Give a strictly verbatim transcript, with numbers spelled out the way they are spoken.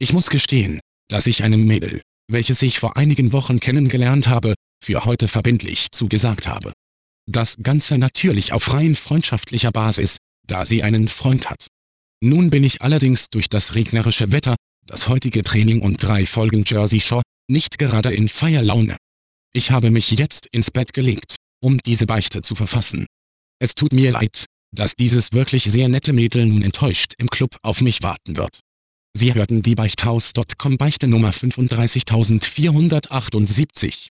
Ich muss gestehen, dass ich einem Mädel, welches ich vor einigen Wochen kennengelernt habe, für heute verbindlich zugesagt habe. Das Ganze natürlich auf rein freundschaftlicher Basis, da sie einen Freund hat. Nun bin ich allerdings durch das regnerische Wetter, das heutige Training und drei Folgen Jersey Shore, nicht gerade in Feierlaune. Ich habe mich jetzt ins Bett gelegt, um diese Beichte zu verfassen. Es tut mir leid, dass dieses wirklich sehr nette Mädel nun enttäuscht im Club auf mich warten wird. Sie hörten die Beichthaus Punkt com Beichte Nummer fünfunddreißigtausendvierhundertachtundsiebzig.